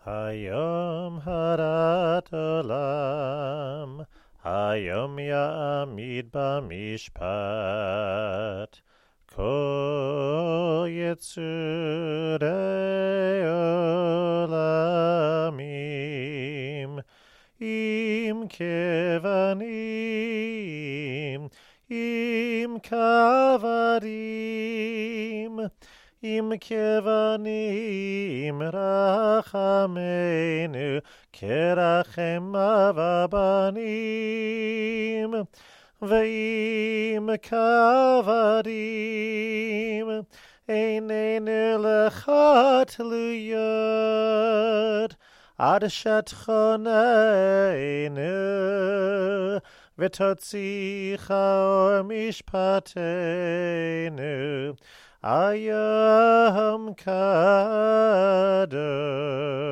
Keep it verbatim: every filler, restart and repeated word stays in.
Hayom harat olam, Hayom ya'amid b'mishpat, Kol yitzurei olamim, Im kevanim, Im kavadim, Im kevanim rachamenu kerachem avabanim, ve'im kavadim einenu lecha tluyot ad shetchoneinu v'totzicha or mishpateinu Ayam Kadosh.